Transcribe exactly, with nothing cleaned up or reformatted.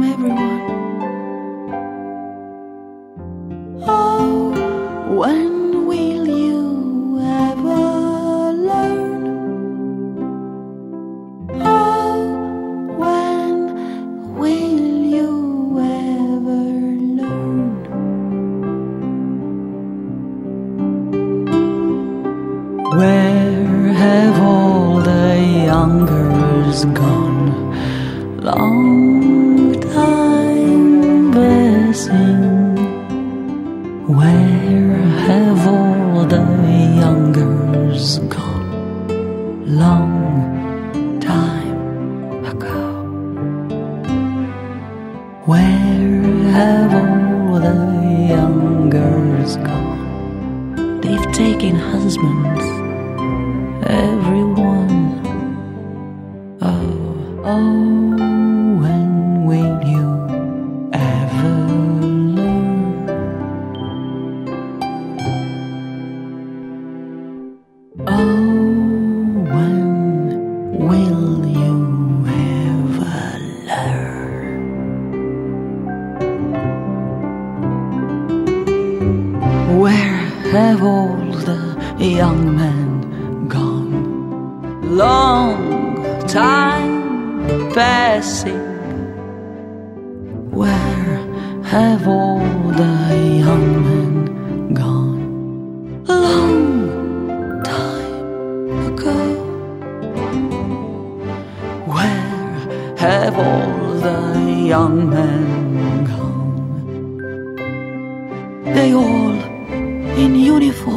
everyone. Oh, when will you ever learn? Oh, when will you ever learn? Where have all the young girls gone? Long time passing. Where have all the young girls gone? Long time ago. Where have all the young girls gone? They've taken husbands, everyone. Oh, oh. When will you ever learn? Oh, when will you ever learn? Where have all the young men gone? Long time passing. Where have all the young men gone? Long time ago. Where have all the young men gone? They all in uniform.